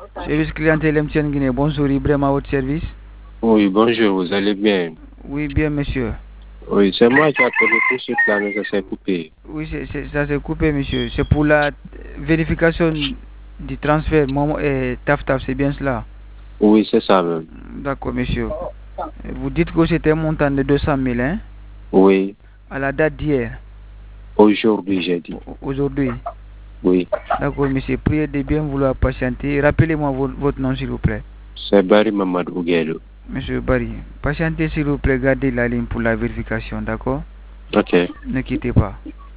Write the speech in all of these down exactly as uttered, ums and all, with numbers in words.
Service clientèle M T N Guinée, bonjour, Ibrahim à votre service. Oui, bonjour, vous allez bien? Oui, bien, monsieur. Oui, c'est moi qui ai appelé pour ce plan, mais ça s'est coupé. Oui, c'est, c'est- ça s'est coupé, monsieur. C'est pour la vérification du transfert. Momo et Taf Taf, c'est bien cela. Oui, c'est ça même. D'accord, monsieur. Vous dites que c'était un montant de deux cent mille, hein, Oui, à la date d'hier, aujourd'hui, j'ai dit. au- aujourd'hui. Oui, D'accord, monsieur. Priez de bien vouloir patienter. Rappelez-moi vo- votre nom, s'il vous plaît. c'est Barry Mamadou Guello. Monsieur Barry, patientez, s'il vous plaît. Gardez la ligne pour la vérification, d'accord? Ok. Ne quittez pas.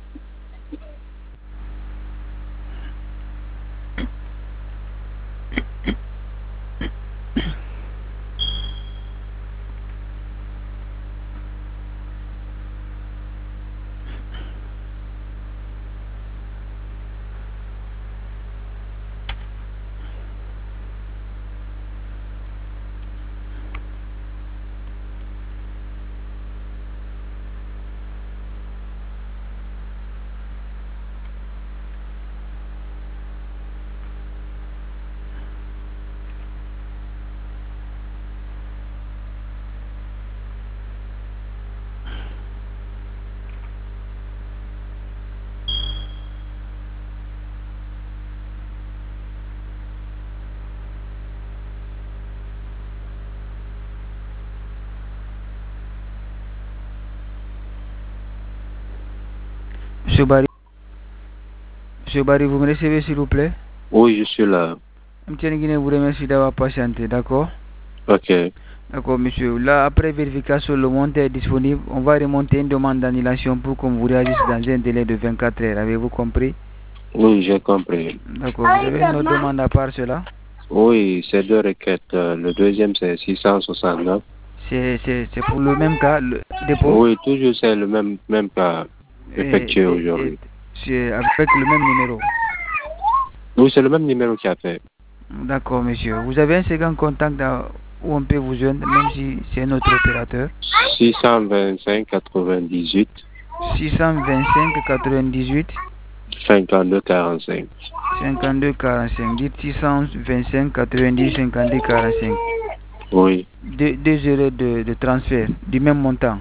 Monsieur Barry, Monsieur Barry, vous me recevez, s'il vous plaît? Oui, je suis là. M T N Guinée vous remercie d'avoir patienté, d'accord? Ok. D'accord, monsieur. Là, après vérification, le montant est disponible. On va remonter une demande d'annulation pour qu'on vous réagisse dans un délai de vingt-quatre heures. Avez-vous compris? Oui, j'ai compris. D'accord. Vous avez une autre demande à part cela? Oui, c'est deux requêtes. Euh, Le deuxième, c'est six cent soixante-neuf. C'est, c'est, c'est pour le même cas, le dépôt? Oui, toujours c'est le même, même cas Et, effectué et- et aujourd'hui. c'est avec le même numéro. Oui, c'est le même numéro qui a fait. D'accord, monsieur. Vous avez un second contact dans- où on peut vous joindre, même si c'est notre opérateur? six cent vingt-cinq quatre-vingt-dix-huit six cent vingt-cinq quatre-vingt-dix-huit cinquante-deux quarante-cinq. cinquante-deux quarante-cinq. Dites six cent vingt-cinq quatre-vingt-dix cinquante-deux quarante-cinq. Oui, Deux, deux euros de, de transfert du même montant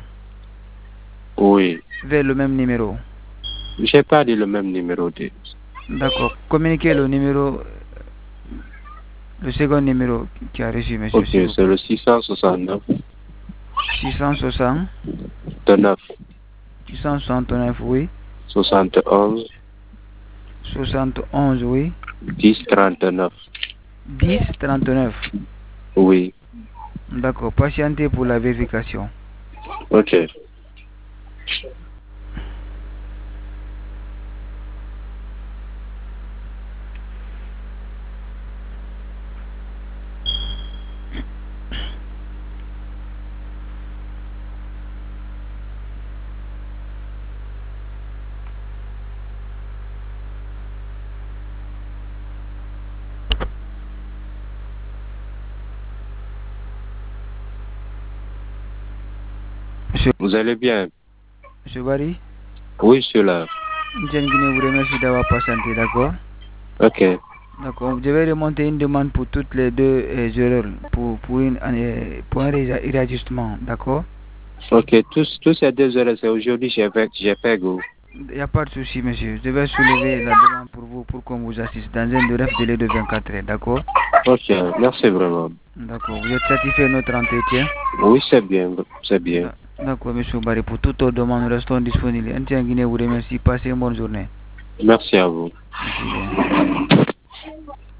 oui. vers le même numéro. J'ai pas dit le même numéro de. D'accord. Communiquez le numéro, le second numéro qui a reçu, monsieur, Ok, s'il vous c'est plaît. le six cent soixante-neuf six cent soixante, neuf six cent soixante-neuf, oui. soixante et onze soixante et onze, oui. dix trente-neuf. dix trente-neuf. Oui, D'accord. Patientez pour la vérification. ok. Monsieur, Vous allez bien? monsieur Barry, Oui, je suis là. Etienne Guinée vous remercie d'avoir patienté, d'accord? Ok, D'accord. Je vais remonter une demande pour toutes les deux euh, erreurs, pour, pour, une, euh, pour un réa- réajustement, d'accord? ok. Tous, tous ces deux heures, c'est aujourd'hui, j'ai fait, j'ai fait go. Il n'y a pas de souci, monsieur. Je vais soulever la demande pour vous pour qu'on vous assiste dans un bref délai de vingt-quatre heures, d'accord? Ok, merci vraiment. D'accord. Vous êtes satisfait de notre entretien? Oui, c'est bien, c'est bien. D'a- D'accord, monsieur Barry. Pour toute autre demande, nous restons disponibles. Un tien Guinée vous remercie. Passez une bonne journée. Merci à vous. Merci bien.